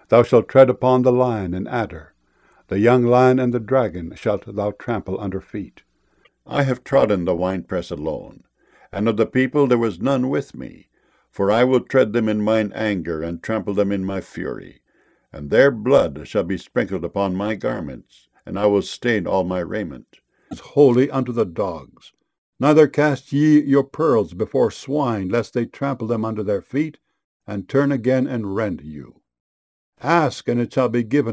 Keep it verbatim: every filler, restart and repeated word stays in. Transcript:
Thou shalt tread upon the lion and adder. The young lion and the dragon shalt thou trample under feet. I have trodden the winepress alone, and of the people there was none with me. For I will tread them in mine anger, and trample them in my fury. And their blood shall be sprinkled upon my garments, and I will stain all my raiment. It is holy unto the dogs. Neither cast ye your pearls before swine, lest they trample them under their feet, and turn again and rend you. Ask, and it shall be given